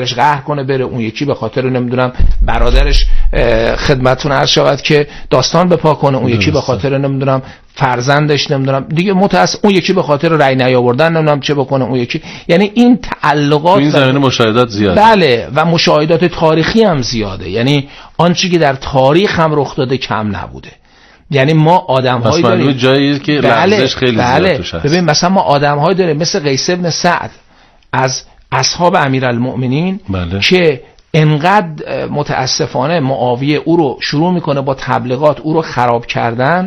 برادرش قهر کنه بره، اون یکی به خاطر نمیدونم برادرش خدمتتون عرض شود که داستان بپا کنه، اون یکی به خاطر نمیدونم فرزندش نمیدونم دیگه اون یکی به خاطر رأی نیاوردن نمیدونم چه بکنه، اون یکی. یعنی این تعلقات این زمینه مشاهدات زیاده. بله، و مشاهدات تاریخی هم زیاده. یعنی آنچه که در تاریخ هم رخ داده کم نبوده. یعنی ما آدم‌هایی داریم جایی که لغزش خیلی زیاد توش هست. ببین مثلا ما آدم‌هایی داریم مثل قیس بن سعد از اصحاب امیرالمؤمنین که انقدر متاسفانه معاویه او رو شروع میکنه با تبلیغات او رو خراب کردن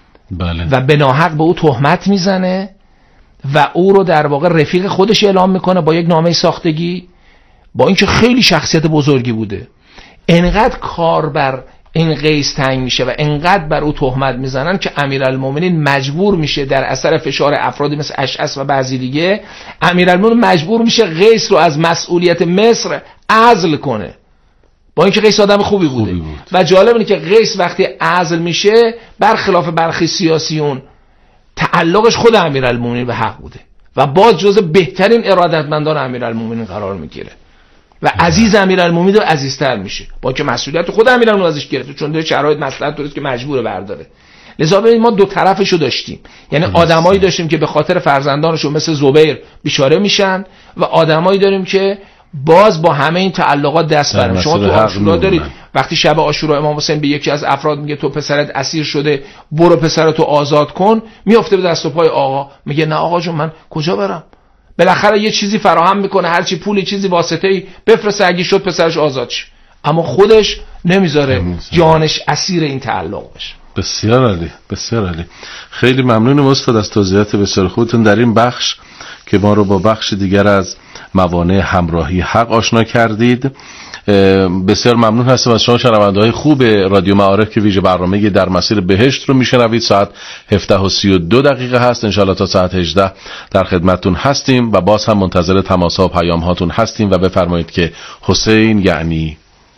و به ناحق به او تهمت میزنه و او رو در واقع رفیق خودش اعلام میکنه با یک نامه ساختگی، با اینکه خیلی شخصیت بزرگی بوده. انقدر کار بر این قیس تنگ میشه و انقدر بر او تهمت میزنن که امیرالمومنین مجبور میشه در اثر فشار افرادی مثل اشعث و بعضی دیگه، امیرالمومنین مجبور میشه قیس رو از مسئولیت مصر عزل کنه، با اینکه قیس آدم خوبی بوده. و جالب اینه که قیس وقتی عزل میشه برخلاف برخی سیاسیون تعلقش خود امیرالمومنین به حق بوده و باز جزو بهترین ارادتمندان امیرالمومنین قرار میگیره و عزیز امیرالمومنین رو عزیزتر میشه، با که مسئولیت خود امیرالمومنین ازش گرفته چون داره شرایط مصلحت درست که مجبوره برداره. لذا ببینید ما دو طرفشو داشتیم، یعنی آدمایی داشتیم که به خاطر فرزندانشون مثل زبیر بیچاره میشن و آدمایی داریم که باز با همه این تعلقات دست برن. شما تو عاشورا دارید وقتی شب عاشورا امام حسین به یکی از افراد میگه تو پسرت اسیر شده برو پسرتو آزاد کن، میافته به دست و پای آقا، میگه نه آقا جون من کجا برم، بالاخره یه چیزی فراهم میکنه، هر چی پولی چیزی واسطه‌ای بفرسته اگه شد پسرش آزاد شه، اما خودش نمیذاره جانش اسیر این تعلق بشه. بسیار عالی، بسیار عالی. خیلی ممنونم استاد از توضیحات بسیار خوبتون در این بخش که ما رو با بخش دیگر از موانع همراهی حق آشنا کردید. بسیار ممنون هستم از شما شنونده‌های خوب رادیو معارف که ویژه برنامه در مسیر بهشت رو میشنوید. ساعت 17:32 هست. انشالله تا ساعت 18 در خدمتتون هستیم و باز هم منتظر تماس‌ها و پیام‌هاتون هستیم و بفرمایید که حسین یعنی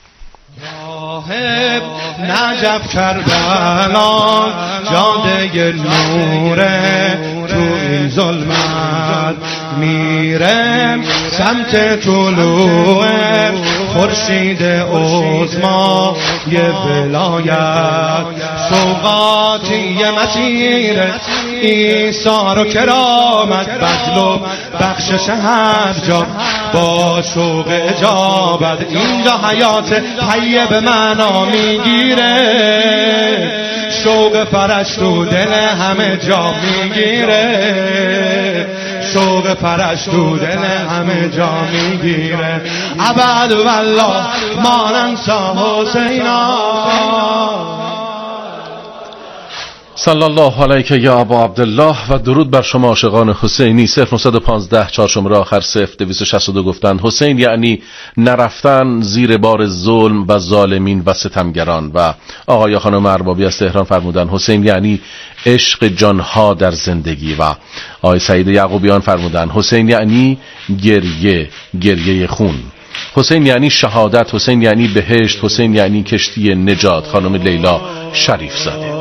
راهب نجف کربلا جاده نوره تو این ظلمت میرم سمت طلوع خورشید عظما یه ولایت سوقاتی مسیر ایثار و کرامت بدل و بخشش هر جا با شوق اجابت اینجا حیات طیب معنا میگیره، شوق پرش تو دل همه جا میگیره، شوق پرش تو دل همه جا میگیره. ابد والله ما ننسا حسینا. صلی الله علیک یا ابا عبدالله و درود بر شما عاشقان حسینی. 0915 4 شماره آخر 0262 گفتن حسین یعنی نرفتن زیر بار ظلم و ظالمین و ستمگران. و آقای خانم اربابی از تهران فرمودن حسین یعنی عشق جانها در زندگی. و آقای سعید یعقوبیان فرمودن حسین یعنی گریه خون. حسین یعنی شهادت، حسین یعنی بهشت، حسین یعنی کشتی نجات. خانم لیلا شریف زاده.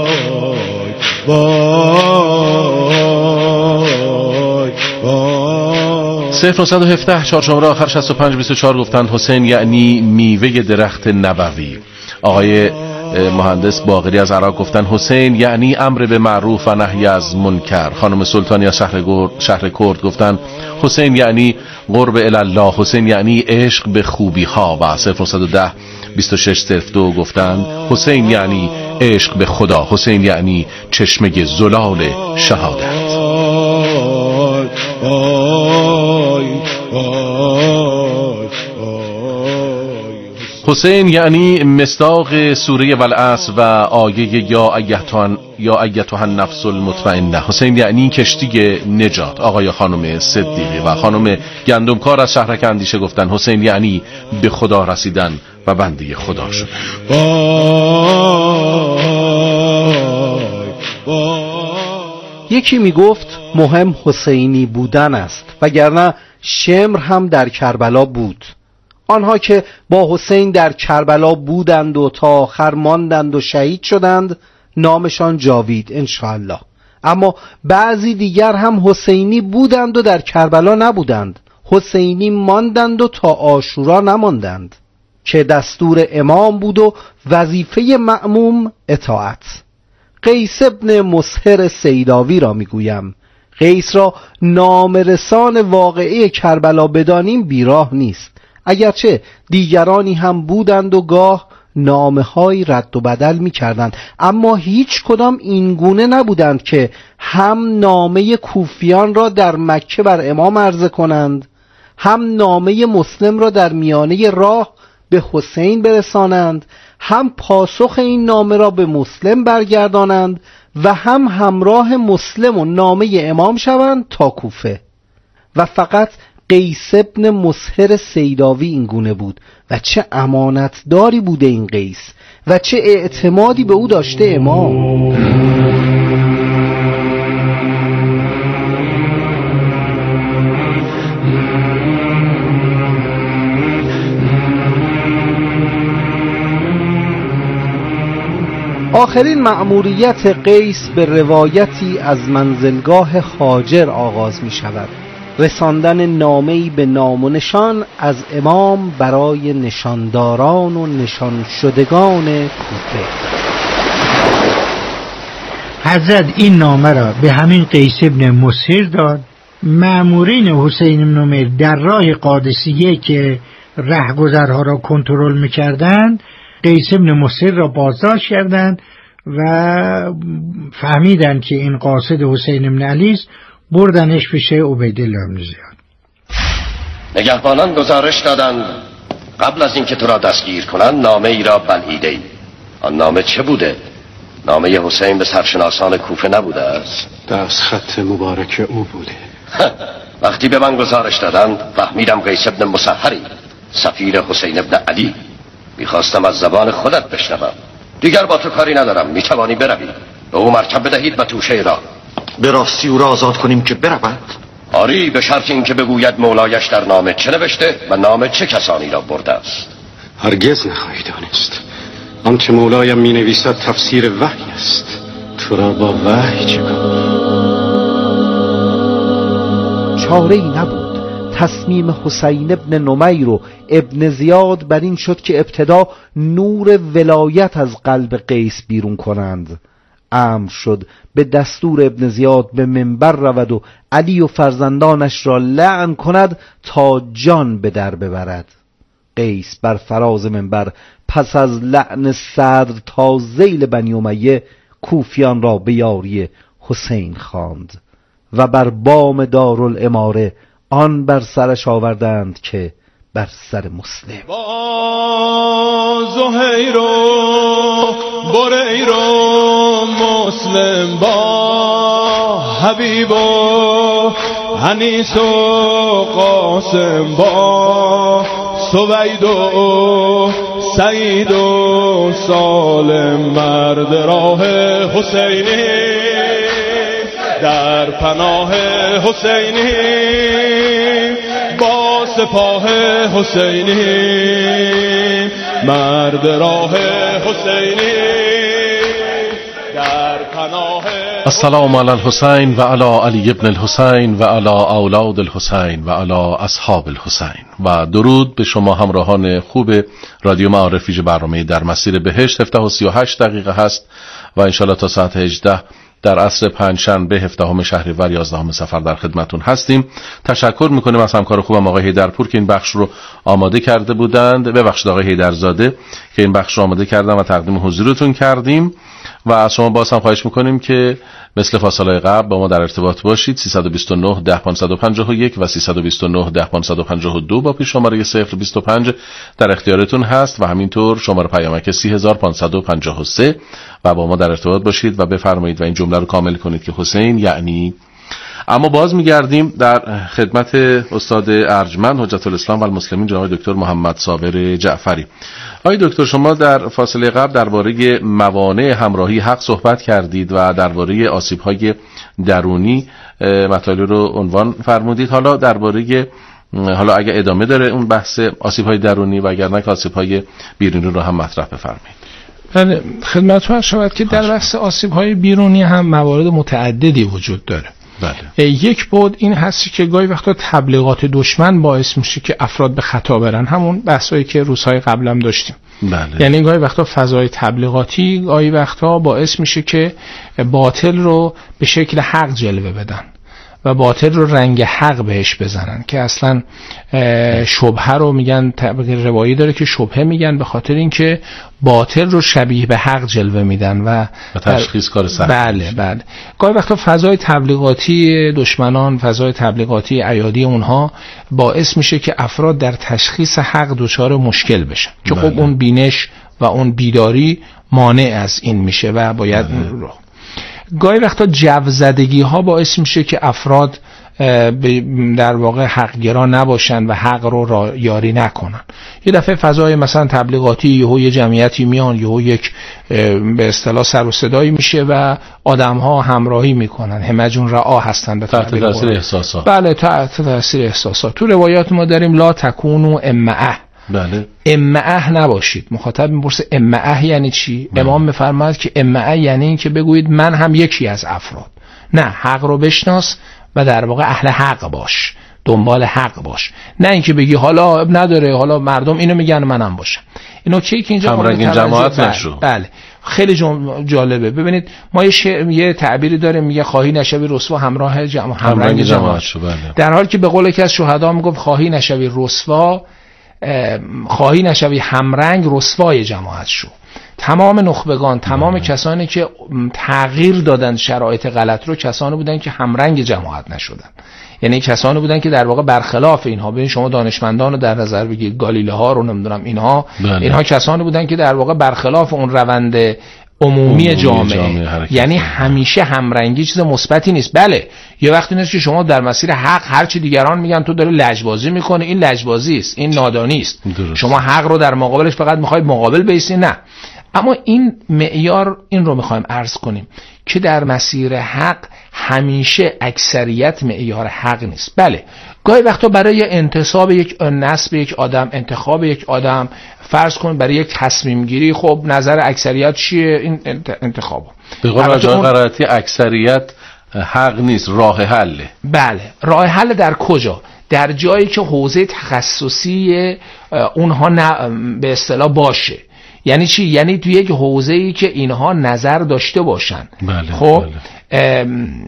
0917 4 شماره آخر 6524 گفتن حسین یعنی میوه درخت نبوی. آقای مهندس باقری از عراق گفتن حسین یعنی امر به معروف و نهی از منکر. خانم سلطانی از شهر کرد گفتن حسین یعنی قرب الله، حسین یعنی عشق به خوبی ها. و 0910 2602 گفتن حسین یعنی عشق به خدا، حسین یعنی چشمه زلال شهادت. حسین یعنی مصداق سوره والعصر و آیه یا ایتها النفس المطمئنه. حسین یعنی کشتی نجات. آقای خانم صدیقی و خانم گندمکار از شهرک اندیشه گفتن حسین یعنی به خدا رسیدن و بنده خدا شدن. یکی میگفت مهم حسینی بودن است وگرنه شمر هم در کربلا بود. آنها که با حسین در کربلا بودند و تا آخر ماندند و شهید شدند نامشان جاوید انشاءالله. اما بعضی دیگر هم حسینی بودند و در کربلا نبودند. حسینی ماندند و تا عاشورا نماندند که دستور امام بود و وظیفه مأموم اطاعت. قیس ابن مسهر سیداوی را میگویم. قیس را نامرسان واقعه کربلا بدانیم بیراه نیست، اگرچه دیگرانی هم بودند و گاه نامه های رد و بدل می کردند، اما هیچ کدام این گونه نبودند که هم نامه کوفیان را در مکه بر امام عرضه کنند، هم نامه مسلم را در میانه راه به حسین برسانند، هم پاسخ این نامه را به مسلم برگردانند و هم همراه مسلم و نامه امام شوند تا کوفه. و فقط قیس ابن مسهر سیداوی این گونه بود و چه امانتداری بوده این قیس و چه اعتمادی به او داشته امام. آخرین مأموریت قیس به روایتی از منزلگاه هاجر آغاز می شود، رساندن نامه‌ای به نام و نشان از امام برای نشانداران و نشان شدگان کوفه. حضرت این نامه را به همین قیس ابن مسهر داد. مأمورین حسین بن نمیر در راه قادسیه که رهگذرها را کنترل می‌کردند، قیس ابن مسهر را بازداشت کردند و فهمیدند که این قاصد حسین بن علی است، بردنش پیش عبیدالله بن زیاد. نگهبانان گزارش دادند قبل از اینکه تو را دستگیر کنند نامه ای را بلعیده‌ای. آن نامه چه بوده؟ نامه حسین به سرشناسان کوفه نبوده است؟ دست خط مبارک او بوده. وقتی به من گزارش دادند فهمیدم قیس ابن مسهری سفیر حسین ابن علی. میخواستم از زبان خودت بشنوم. دیگر با تو کاری ندارم، میتوانی بروی. به او مرکب بدهید و توشه را. به راستی او را آزاد کنیم که برود؟ آری، به شرط این که بگوید مولایش در نامه چه نوشته و نامه چه کسانی را برده است. هرگز نخواهی دانست. آنچه مولایم می نویسد تفسیر وحی است. تو را با وحی چه کار؟ چاره‌ای نبود. تصمیم حسین ابن نمیر و ابن زیاد بر این شد که ابتدا نور ولایت از قلب قیس بیرون کنند. امر شد به دستور ابن زیاد به منبر رود و علی و فرزندانش را لعن کند تا جان به در ببرد. قیس بر فراز منبر پس از لعن صدر تا ذیل بنی امیه کوفیان را به یاری حسین خواند و بر بام دارالاماره آن بر سرش آوردند که بر سر مسلم. با زهیر و بریر و مسلم، با حبیب و حنیس و قاسم، با سوید و سعید و سالم، مرد راه حسینی در پناه حسینی، با سپاه حسینی، مرد راه حسینی در پناه. السلام علی الحسین و علی علی ابن الحسین و علی اولاد الحسین و علی اصحاب الحسین. و درود به شما همراهان خوب رادیو معارف. برنامه در مسیر بهشت 17:38 هست و انشالله تا ساعت 18 در عصر پنجشنبه 17 شهریور 11 صفر در خدمتون هستیم. تشکر میکنیم از همکار خوبم آقای حیدرپور که این بخش رو آماده کرده بودند. ببخشید آقای حیدرزاده که این بخش رو آماده کردم و تقدیم حضورتون کردیم. و از شما باز هم خواهش میکنیم که مثل فاصله قبل با ما در ارتباط باشید. 329 10 551 و 329 10 552 با پیش شماره 025 در اختیارتون هست و همینطور شماره پیامک 3553 و با ما در ارتباط باشید و بفرمایید و این جمله رو کامل کنید که حسین یعنی. اما باز میگردیم در خدمت استاد ارجمند حجت الاسلام و المسلمین جناب دکتر محمد صابر جعفری. آقای دکتر، شما در فاصله قبل درباره موانع همراهی حق صحبت کردید و درباره آسیب‌های درونی مطالب رو عنوان فرمودید. حالا درباره اگر ادامه داره اون بحث آسیب‌های درونی و اگر نه آسیب‌های بیرونی رو هم مطرح بفرمایید. بله، خدمتتون عرض شود که در بحث آسیب‌های بیرونی هم موارد متعددی وجود داره. یک بود این هستی که گاهی وقتا تبلیغات دشمن باعث میشه که افراد به خطا برن، همون بحثایی که روزهای قبلم داشتیم. یعنی گاهی وقتا فضای تبلیغاتی گاهی وقتا باعث میشه که باطل رو به شکل حق جلوه بدن و باطل رو رنگ حق بهش بزنن، که اصلا شبهه رو میگن، روایی داره که شبهه میگن به خاطر اینکه باطل رو شبیه به حق جلوه میدن و تشخیص کار سخت. بله. گاهی وقتا فضای تبلیغاتی دشمنان، فضای تبلیغاتی عیادی اونها باعث میشه که افراد در تشخیص حق دچار مشکل بشن، که خب اون بینش و اون بیداری مانع از این میشه و باید گاهی وقتا جوزدگی ها باعث میشه که افراد در واقع حقگرا نباشن و حق رو یاری نکنن. یه دفعه فضای مثلا تبلیغاتی یه جمعیتی میان، یک به اصطلاح سر و صدایی میشه و آدم ها همراهی میکنن، همجون رعا هستن به تحت تاثیر احساسات. بله تحت تاثیر احساسات. تو روایات ما داریم لا تکونوا امعه. بله. امعه نباشید. مخاطب میپرسه امعه یعنی چی؟ امام میفرماید که امعه یعنی این که بگویید من هم یکی از افراد. نه، حق رو بشناس و در واقع اهل حق باش، دنبال حق باش، نه اینکه بگی حالا نداره، حالا مردم اینو میگن منم باشم. اینو که اینجا همرنگ جماعت نشو. بله خیلی جالبه. ببینید ما یه تعبیری داریم میگه خواهی نشوی رسوا همراه همرنگ جماعت شو. بله. در حالی که به قول یکی از شهدا میگفت خواهی نشوی رسوا، خواهی نشوی همرنگ، رسوای جماعت شو. تمام نخبگان، تمام کسانی که تغییر دادن شرایط غلط رو، کسانی بودن که همرنگ جماعت نشدن. یعنی کسانی بودن که در واقع برخلاف اینها، ببین شما دانشمندان رو در نظر بگیرید، گالیله ها رو نمیدونم اینها، اینها کسانی بودن که در واقع برخلاف اون روند عمومی جامعه، یعنی همیشه همرنگی چیز مثبتی نیست. بله یه وقتی نیست که شما در مسیر حق هر چی دیگران میگن تو داری لجبازی میکنه، این لجبازی است، این نادانی است. شما حق رو در مقابلش فقط میخواید مقابل بیستی، نه. اما این معیار، این رو میخوایم عرض کنیم که در مسیر حق همیشه اکثریت معیار حق نیست. بله گاهی وقتا برای انتصاب یک نسب یک آدم، انتخاب یک آدم، فرض کن برای یک تصمیم گیری، خب نظر اکثریت چیه؟ این انتخابه. به قول آقای قرائتی اکثریت حق نیست، راه حله. بله راه حل در کجا؟ در جایی که حوزه تخصصی اونها به اصطلاح باشه. یعنی چی؟ یعنی توی یک حوزه‌ای که اینها نظر داشته باشن. بله. خب بله.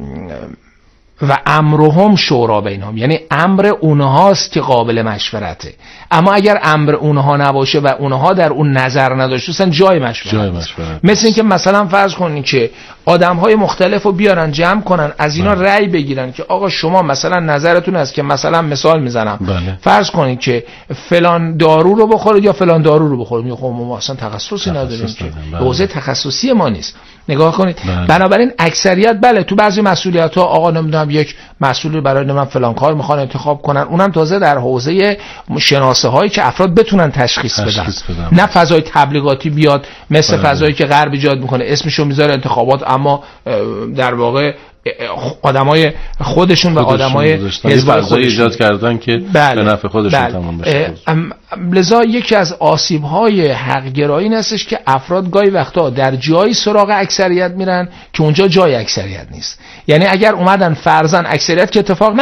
و امرهم شورا بینهم، یعنی امر اونهاست که قابل مشورته. اما اگر امر اونها نباشه و اونها در اون نظر نداشته باشن، جای مشورت. مثل این که مثلا فرض کنین که آدم‌های مختلفو بیارن جمع کنن، از اینا رأی بگیرن که آقا شما مثلا نظرتون است که مثلا مثال میزنم، بله. فرض کنین که فلان دارو رو بخورید یا فلان دارو رو بخورید. خب ما اصلا تخصصی نداریم که، حوزه تخصصی ما نیست. نگاه کنید. بنابراین اکثریت بله تو بعضی مسئولیت‌ها آقا نمیدونم یک مسئول برای من فلان کار میخوان انتخاب کنن، اونم تازه در حوزه شناسه هایی که افراد بتونن تشخیص بدن. نه فضای تبلیغاتی بیاد مثل فضایی که غرب ایجاد میکنه، اسمشو میذاره انتخابات، اما در واقع آدمای خودشون و آدمای حزب خودشون ایجاد کردن که به نفع خودشون تمام بشه. لذا یکی از آسیب‌های حق‌گرایی این هستش که افراد گاهی وقتا در جایی سراغ اکثریت میرن که اونجا جای اکثریت نیست. یعنی اگر اومدن فرضاً اکثریت، که اتفاق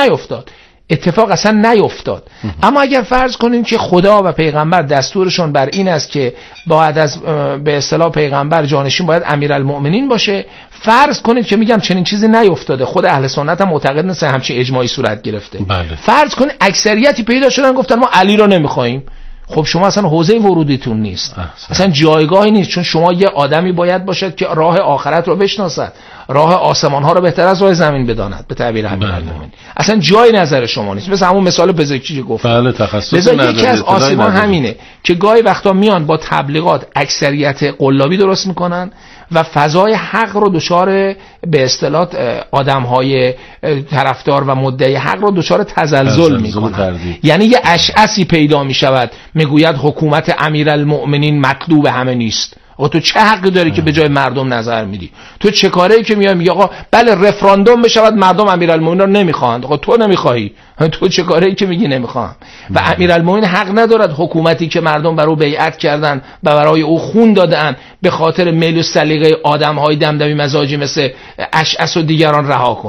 اصلا نیفتاد، اما اگر فرض کنیم که خدا و پیغمبر دستورشون بر این است که بعد از به اصطلاح پیغمبر جانشین باید امیرالمؤمنین باشه، فرض کنید که میگم چنین چیزی نیفتاده، خود اهل سنت هم معتقد نیستن همچین اجماعی صورت گرفته. بله. فرض کنید اکثریتی پیدا شدن گفتن ما علی رو نمیخوایم. خب شما اصلا حوزه ورودیتون نیست، اصلا جایگاهی نیست، چون شما یه آدمی باید باشد که راه آخرت رو بشناسد، راه آسمان ها رو بهتر از راه زمین بداند، به تعبیر امیرالمومنین. اصلا جای نظر شما نیست. مثل همون مثال پزشکی که گفتم. بله تخصصی نداره. یکی از آسیب‌ها همینه که گاهی وقتا میان با تبلیغات اکثریت قلابی درست میکنن و فضای حق رو دچار به اصطلاح آدم‌های طرفدار و مدعی حق رو دچار تزلزل میکنن. یعنی یه اشعثی پیدا میشود میگوید حکومت امیرالمؤمنین مطلوب همه نیست. آقا تو چه حقی داری که به جای مردم نظر میدی؟ تو چه کاری که میای میگی آقا بله رفراندوم بشود مردم امیرالمؤمنین رو نمیخواند؟ آقا تو نمیخوای، تو چه کاری که میگی نمیخوام؟ و امیرالمؤمنین حق ندارد حکومتی که مردم بر او بیعت کردن و برای او خون دادن به خاطر میل و سلیقه آدم‌های دمدمی مزاجی مثل اشعث و دیگران رها کنه.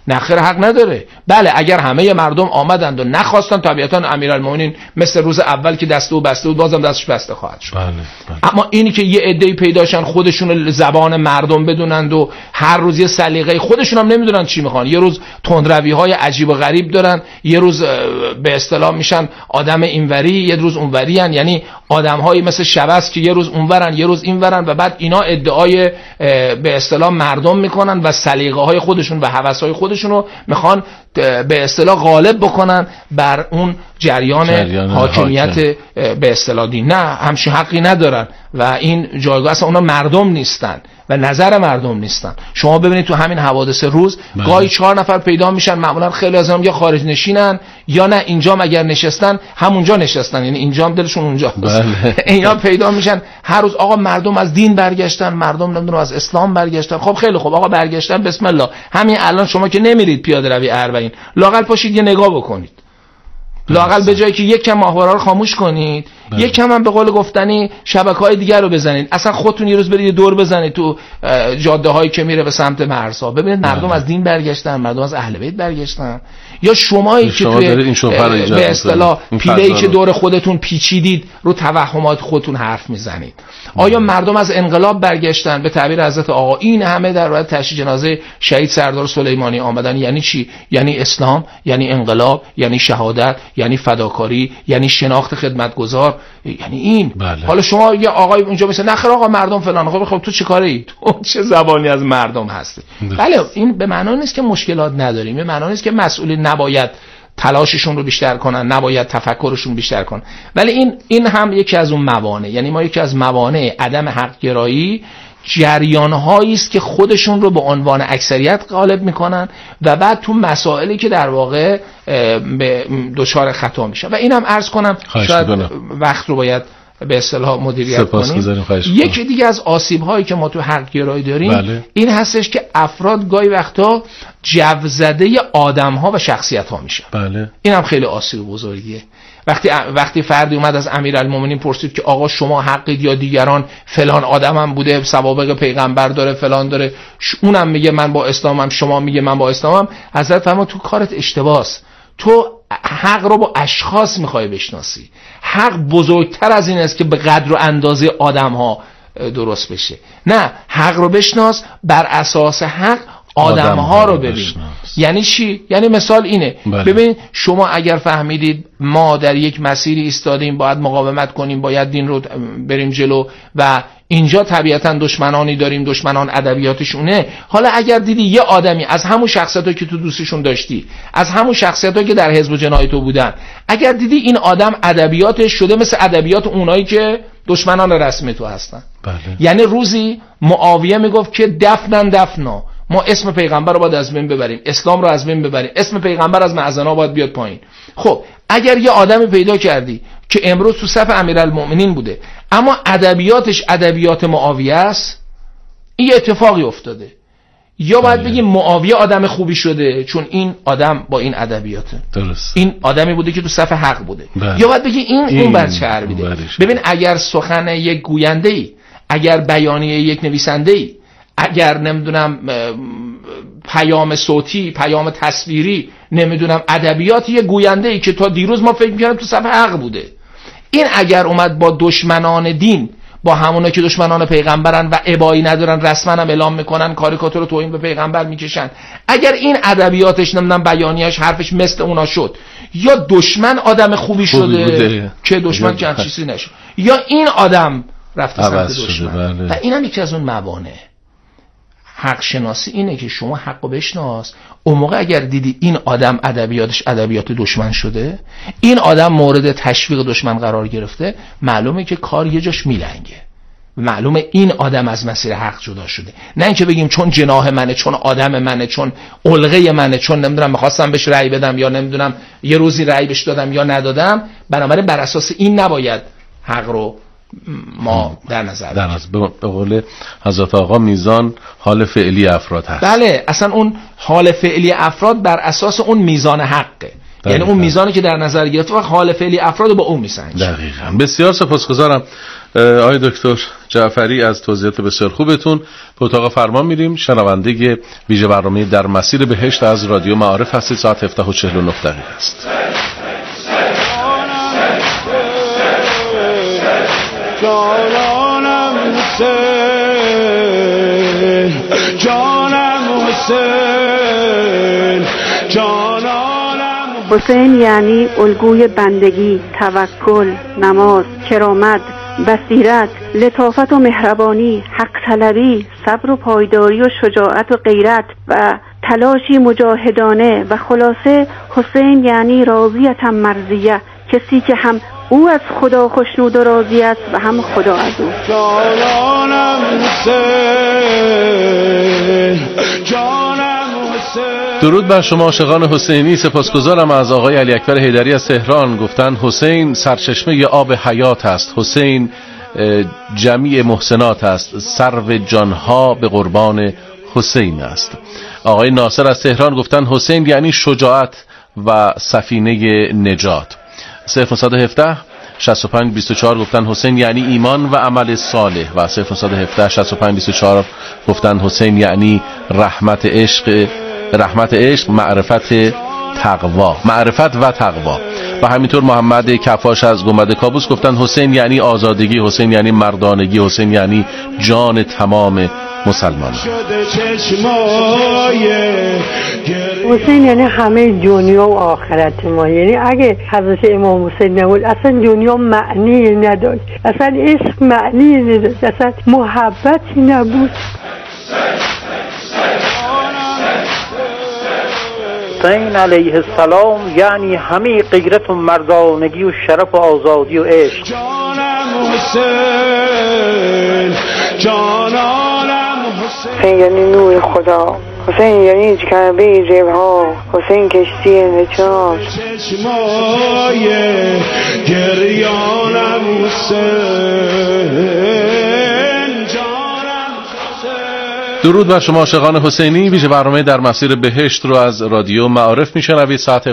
نخیر حق نداره. بله اگر همه مردم آمدند و نخواستن طبیعتا امیرالمومنین مثل روز اول که دست او بسته بود بازم دستش بسته خواهد شد. اما اینی که یه عده‌ای پیداشن خودشون زبان مردم بدونند و هر روز یه سلیقه خودشون هم نمیدونن چی میخوان، یه روز تندروی‌های عجیب و غریب دارن، یه روز به اصطلاح میشن آدم اینوری، یه روز اونوریان، یعنی آدم‌هایی مثل شبس که یه روز اونورن یه روز اینورن و بعد اینا ادعای به اصطلاح مردم میکنن و سلیقه‌های خودشون و هوس‌های خودشون رو میخوان به اصطلاح غالب بکنن بر اون جریان حاکمیت به اصطلاح دین. نه، همچین حقی ندارن و این جایگاه اصلا اونا مردم نیستن و نظر مردم نیستن. شما ببینید تو همین حوادث روز گاهی 4 نفر پیدا میشن، معمولا خیلی از هم یا خارج نشینن یا نه اینجا اگر نشستن همونجا نشستن، یعنی اینجا هم دلشون اونجا اینا پیدا میشن هر روز آقا مردم از دین برگشتن، مردم نمیدونم از اسلام برگشتن. خب خیلی خوب آقا برگشتن، بسم الله. همین الان شما که نمیرید پیاده روی اربعین، لااقل پاشید یه نگاه بکنید، لااقل به جایی که یک کم ماهوارا رو خاموش کنید یک کم هم به قول گفتنی شبکه‌های دیگر رو بزنید، اصلا خودتون یه روز برید دور بزنید تو جاده‌هایی که میره به سمت مرزها، ببینید مردم از دین برگشتن، مردم از اهل بیت برگشتن. یا شمایی که به اصطلاح پیله‌ای که دور خودتون پیچیدید رو توهمات خودتون حرف میزنید. آیا مردم از انقلاب برگشتن؟ به تعبیر حضرت آقا این همه در روایت تشییع جنازه شهید سردار سلیمانی آمدن یعنی چی؟ یعنی اسلام، یعنی انقلاب، یعنی شهادت، یعنی فداکاری، یعنی شناخت خدمتگزار، یعنی این. حالا شما یه آقای اونجا مثلا نخیر آقا مردم فلان، خب تو چه کاره ای؟ تو چه زبانی از مردم هستی؟ بله این به معنی نیست که مشکلات نداریم، به معنی نیست که مسئولین نباید تلاششون رو بیشتر کنن، نباید تفکرشون بیشتر کنن، ولی این هم یکی از اون موانع، یعنی ما یکی از موانع عدم حق گرایی جریان‌هایی است که خودشون رو به عنوان اکثریت غالب میکنن و بعد تو مسائلی که در واقع به دچار خطا میشن. و اینم عرض کنم شاید وقت رو باید به اصطلاح مدیریت کنیم. یکی دیگه از آسیب‌هایی که ما تو حق گرایی داریم این هستش که افراد گاهی وقتا جوزده آدم‌ها و شخصیت‌ها میشن. این هم خیلی آسیب بزرگیه. وقتی فردی اومد از امیرالمومنین پرسید که آقا شما حقید یا دیگران، فلان آدمم بوده سوابق پیغمبر داره فلان داره، اونم میگه من با اسلامم، شما میگه من با اسلامم، حضرت فرمود تو کارت اشتباهه. تو حق رو با اشخاص میخوای بشناسی. حق بزرگتر از این است که به قدر و اندازه آدم‌ها درست بشه. نه، حق رو بشناس، بر اساس حق آدم‌ها رو ببین. یعنی چی؟ یعنی مثال اینه، ببین شما اگر فهمیدید ما در یک مسیری ایستادیم، باید مقاومت کنیم، باید دین رو بریم جلو و اینجا طبیعتا دشمنانی داریم، دشمنان ادبیاتشونه. حالا اگر دیدی یه آدمی از همون شخصیتایی که تو دوستشون داشتی، از همون شخصیتایی که در حزب جناح تو بودن، اگر دیدی این آدم ادبیاتش شده مثل ادبیات اونایی که دشمنان رسمی تو هستن، یعنی روزی معاویه میگفت که دفنا ما اسم پیغمبر رو باید از بین ببریم، اسلام رو از بین ببریم، اسم پیغمبر از معزنا باید بیاد پایین. خب اگر یه آدمی پیدا کردی که امروز تو صف امیرالمومنین بوده اما ادبیاتش ادبیات معاویه است، این اتفاقی افتاده، یا باید بگیم معاویه آدم خوبی شده چون این آدم با این ادبیاته، درست، این آدمی بوده که تو صف حق بوده، یا باید بگیم این اون بر چربیده. ببین اگر سخن یک گوینده‌ای، اگر بیانیه یک نویسنده‌ای، اگر نمیدونم پیام صوتی، پیام تصویری، نمیدونم ادبیات یه گوینده ای که تا دیروز ما فکر می‌کردیم تو صف حق بوده، این اگر اومد با دشمنان دین، با همونا که دشمنان پیغمبرن و ابایی ندارن رسما هم اعلام میکنن، کاریکاتور توهین به پیغمبر میکشن، اگر این ادبیاتش نمیدونم بیانیه‌اش حرفش مثل اونا شد، یا دشمن آدم خوبی شده که دشمن که چیزی نشد، یا این آدم رفته سمت دشمن. و اینم یکی از اون موانع حق شناسی اینه که شما حقو بشناس. اون موقع اگر دیدی این آدم ادبیاتش ادبیات دشمن شده، این آدم مورد تشویق دشمن قرار گرفته، معلومه که کار یه جاش میلنگه، معلومه این آدم از مسیر حق جدا شده. نه اینکه بگیم چون جناح منه، چون آدم منه، چون علقه منه، چون نمیدونم می‌خواستم بهش رأی بدم یا نمیدونم یه روزی رأی بهش دادم یا ندادم، بنابراین بر اساس این نباید حق رو ما در نظر به قول حضرت آقا میزان حال فعلی افراد هست. بله، اصلا اون حال فعلی افراد بر اساس اون میزان حقه. یعنی اون میزانی که در نظر گرفته و حال فعلی افراد با اون میسنجه. دقیقاً. بسیار سپاسگزارم آقای دکتر جعفری از توضیحات بسیار خوبتون. به اتاق فرمان میریم. شنونده ویژه برنامه در مسیر بهشت از رادیو معارف هستید. ساعت 17:49 است. جانم حسین، جانم حسین، جانم حسین یعنی الگوی بندگی، توکل، نماز، کرامت، بصیرت، لطافت و مهربانی، حق طلبی، صبر و پایداری و شجاعت و غیرت و تلاشی مجاهدانه و خلاصه حسین یعنی راضیتم مرضیه، کسی که هم او از خدا خوشنود و راضی است و هم خدا از او. جانم حسین، جانم حسین. درود بر شما عاشقان حسینی. سپاسگزارم از آقای علی اکبر حیدری از تهران. گفتن حسین سرچشمه آب حیات است، حسین جمیع محسنات است، سرو جانها به قربان حسین است. آقای ناصر از تهران گفتن حسین یعنی شجاعت و سفینه نجات. 0917 65 24 گفتن حسین یعنی ایمان و عمل صالح و 0917 65 24 گفتن حسین یعنی رحمت عشق معرفت و تقوا. و همینطور محمد کفاش از گنبد کابوس گفتن حسین یعنی آزادگی، حسین یعنی مردانگی، حسین یعنی جان تمام مسلمانان. حسین یعنی همه دنیا و آخرت ما. یعنی اگه حضرت امام حسین نبود اصلا دنیا معنی نداشت، اصلا عشق معنی نداشت، اصلا محبتی نبود. حسین علیه السلام یعنی همه غیرت و مردانگی و شرف و آزادی و عشق. جانم حسین، جانم حسین یعنی نور خدا، حسین یعنی جکربه زیبها، حسین کشتی نجات. چشمای گریانم حسین. درود بر شما عاشقان حسینی. ویژه برنامه در مسیر بهشت رو از رادیو معارف میشنوید. ساعت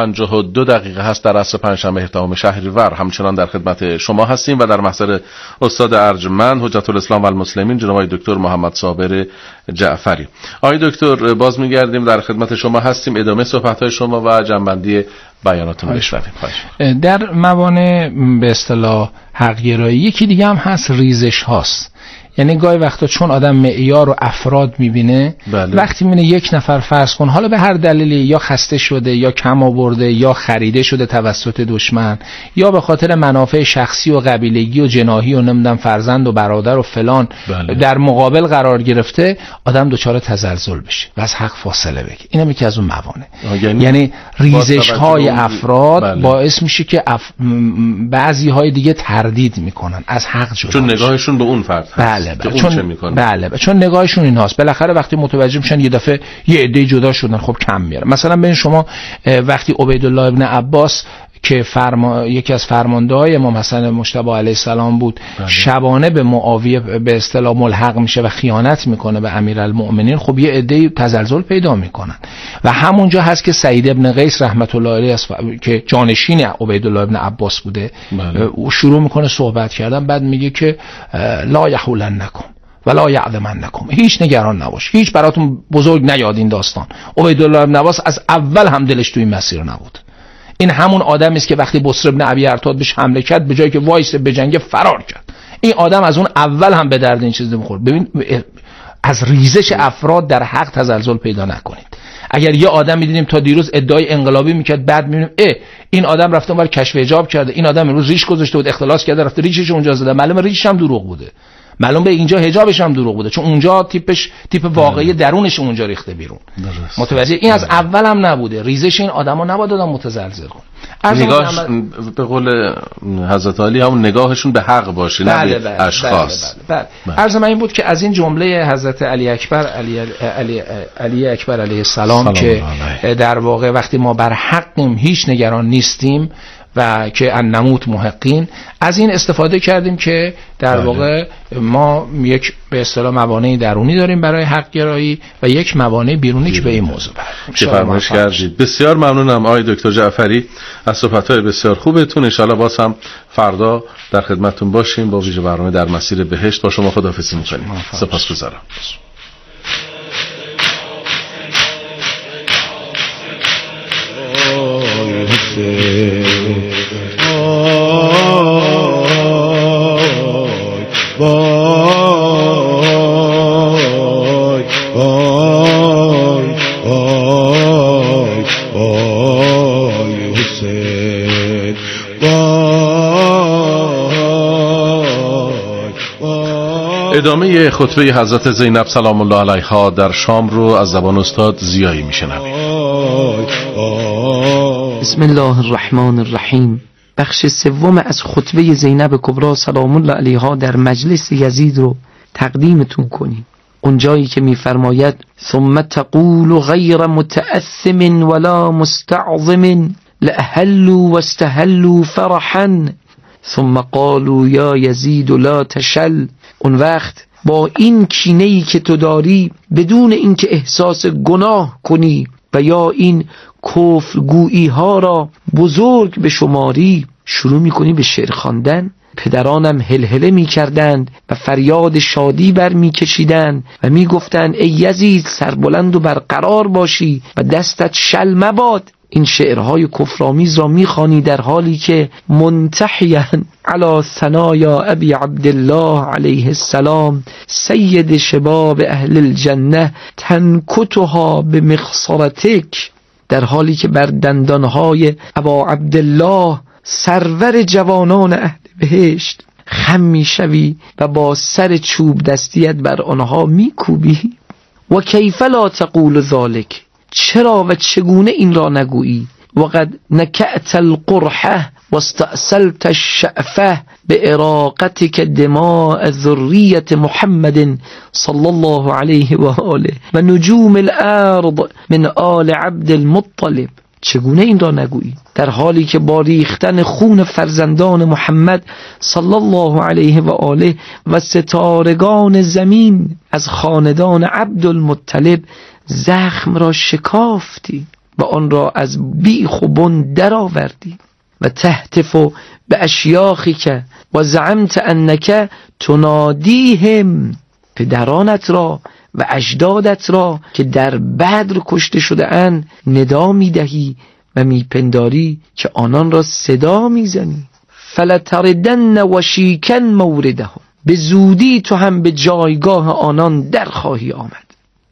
17:52 هست در عصر پنجشنبه 17 شهریور. همچنان در خدمت شما هستیم و در محضر استاد ارجمند حجت الاسلام و المسلمین جناب دکتر محمد صابر جعفری. آقای دکتر باز میگردیم در خدمت شما هستیم. ادامه صحبت‌های شما و جنبندی بیاناتون رو بشنویم. در موانع به اصطلاح حق‌گرایی یکی دیگه هم هست، ریزش هاست. یعنی گاهی وقتا چون آدم معیار و افراد میبینه، وقتی میبینه یک نفر فرض کن حالا به هر دلیلی یا خسته شده یا کم آورده یا خریده شده توسط دشمن یا به خاطر منافع شخصی و قبیلگی و جناحی و نمیدونم فرزند و برادر و فلان در مقابل قرار گرفته، آدم دچار تزلزل بشه و از حق فاصله بگیره. اینم یکی از اون موانع. یعنی ریزش های افراد باعث میشه که بعضی های دیگه تردید میکنن، از حق جدا چون نگاهشون به اون فرد هست. چون نگاهشون این هاست. بالاخره وقتی متوجه میشن یه دفعه یه عده جدا شدن، خب کم میاره. مثلا ببین شما وقتی عبیدالله ابن عباس که یکی از فرمانده‌های امام حسن مجتبی علیه السلام بود، شبانه به معاویه به اصطلاح ملحق میشه و خیانت میکنه به امیرالمؤمنین، خب یه عده تزلزل پیدا میکنن. و همونجا هست که سعید ابن قیس رحمت الله علیه که جانشین عبیدالله ابن عباس بوده، او شروع میکنه صحبت کردن، بعد میگه که لا یحولنکم ولا یعظمنکم، هیچ نگران نباش، هیچ براتون بزرگ نیاد این داستان. عبیدالله ابن عباس از اول هم دلش توی این مسیر نبود. این همون آدمی است که وقتی بصر ابن ابی ارطاد بهش حمله کرد، به جایی که وایسه به جنگ فرار کرد. این آدم از اون اول هم به درد این چیز نمیخورد. ببین از ریزش افراد در حق تزلزل پیدا نکنید. اگر یه آدم می‌دیدیم تا دیروز ادعای انقلابی میکرد، بعد می‌بینیم این آدم رفته اونور کشف حجاب کرده، این آدم امروز ریش گذاشته بود اختلاس کرده رفته ریشش اونجا زده، معلومه ریشش هم دروغ بوده، معلوم به اینجا حجابش هم دروغ بوده، چون اونجا تیپ واقعی درونش اونجا ریخته بیرون. متوجه این از اول هم نبوده. ریزش این آدما نباید آدم متزلزل کنه. نگاهش به قول حضرت علی همون نگاهشون به حق باشه، نه به اشخاص. عرض من این بود که از این جمله حضرت علی اکبر علیه السلام که در واقع وقتی ما بر حقیم هیچ نگران نیستیم و که ان نموت محقین. از این استفاده کردیم که در واقع ما یک به اصطلاح موانع درونی داریم برای حق گرایی و یک موانع بیرونی که به این موضوع فرمایش کردید. بسیار ممنونم آقای دکتر جعفری از صحبت‌های بسیار خوبتون. ان شاءالله باز هم فردا در خدمتتون باشیم با ویژه برنامه در مسیر بهشت. با شما خداحافظی می‌کنیم. سپاسگزارم. ادامه خطبه حضرت زینب سلام الله علیها در شام رو از زبان استاد زیایی میشنویم. بسم الله الرحمن الرحیم. بخش سوم از خطبه زینب کبری سلام الله علیها در مجلس یزید رو تقدیمتون کنیم. اونجایی که میفرماید ثم تقول غیر متأثم ولا مستعظم لأهلوا واستهلوا فرحا ثم قالوا یا یزید لا تشل. اون وقت با این کینه‌ای که تو داری بدون اینکه احساس گناه کنی و یا این کفر گویی ها را بزرگ به شماری شروع میکنی به شعر خواندن. پدرانم هلهله میکردند و فریاد شادی بر میکشیدند و میگفتند ای یزید سربلند و برقرار باشی و دستت شل مباد. این شعرهای کفرآمیز را میخوانی در حالی که منتحیاً علی ثنایا ابی عبدالله علیه السلام سید شباب اهل الجنه تنکتها به مخصرتک، در حالی که بر دندانهای ابا عبدالله سرور جوانان اهل بهشت خم میشوی و با سر چوب دستیت بر آنها میکوبی. و کیف لا تقول ذلک، چرا و چگونه این را نگویی؟ وقد نکأت القرحه واستأصلت الشأفه باراقتك دماء ذریة محمد صلی الله علیه و آله و نجوم الارض من آل عبد المطلب. چگونه این را نگویی در حالی که با ریختن خون فرزندان محمد صلی الله علیه و آله و ستارگان زمین از خاندان عبد المطلب زخم را شکافتی و آن را از بیخ و بن درآوردی و تهتف به اشیاخک و زعمت انک تنادیهم، پدرانت را و اجدادت را که در بدر کشته شده اند ندا میدهی و میپنداری که آنان را صدا میزنی. فلتردن وشیکن موردهم، به زودی تو هم به جایگاه آنان در خواهی آمد.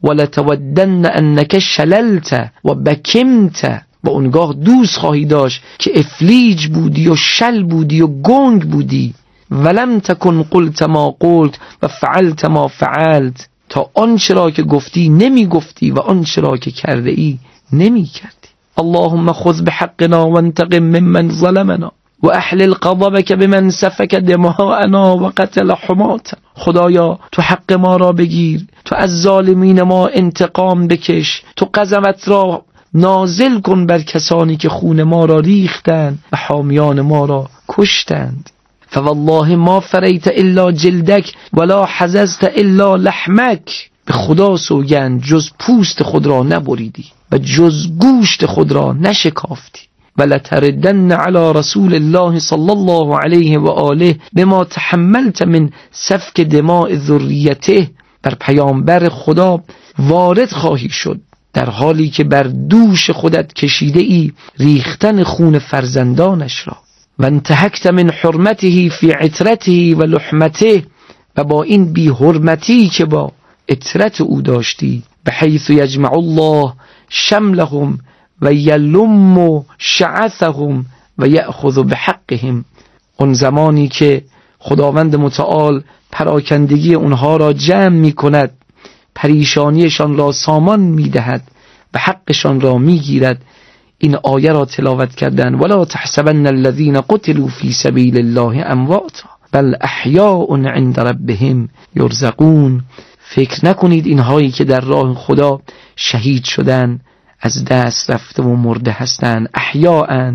ولتودن انک شللت و بکمت، و اونگاه دوست خواهی داشت که افلیج بودی و شل بودی و گنگ بودی. ولم تکن قلت ما قلت و فعلت ما فعلت، تا آنچه را که گفتی نمی گفتی و آنچه را که کرده ای نمی کردی. اللهم خذ بحقنا وانتقم ممن ظلمنا و احلل غضبك بمن سفك دماءنا و قتل حماتنا. خدایا تو حق ما را بگیر، تو از ظالمین ما انتقام بکش، تو غضبت را نازل کن بر کسانی که خون ما را ریختند و حامیان ما را کشتند. فوالله ما فریت الا جلدک ولا حززت الا لحمک، به خدا سوگند جز پوست خود را نبریدی و جز گوشت خود را نشکافتی. ولتردن علی رسول الله صلی الله علیه و آله بما تحملت من سفک دماء ذریته، بر پیامبر خدا وارد خواهی شد در حالی که بر دوش خودت کشیده ای ریختن خون فرزندانش را. و انتهکت من حرمته فی عترته و لحمته، و با این بی حرمتی که با عترت او داشتی، بحیث یجمع الله شملهم و یلم شعثهم و یأخذ بحقهم، اون زمانی که خداوند متعال پراکندگی اونها را جمع می کند، پریشانیشان را سامان می دهد و حقشان را می گیرد. این آیه را تلاوت کردن ولا تحسبن الذين قتلوا في سبيل الله امواتا بل احیاء عند ربهم یرزقون. فکر نکنید اینهایی که در راه خدا شهید شدن از دست رفته و مرده هستند، احیاء اند،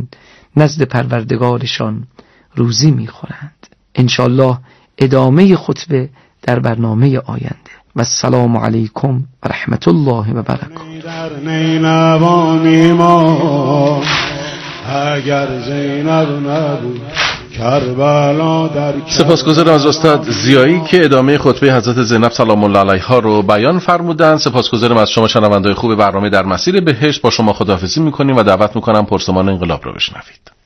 نزد پروردگارشان روزی میخورند. انشالله ادامه خطبه در برنامه آینده. و السلام علیکم و رحمت الله و برکاته. در نینوانی ما اگر زینب نبود کربلا در سپاسگزارم از استاد ضیایی که ادامه خطبه حضرت زینب سلام الله علیها رو بیان فرمودند. سپاسگزارم از شما شنونده‌های خوب برنامه در مسیر بهشت. با شما خداحافظی می‌کنیم و دعوت می‌کنم پرسمان انقلاب رو بشنوید.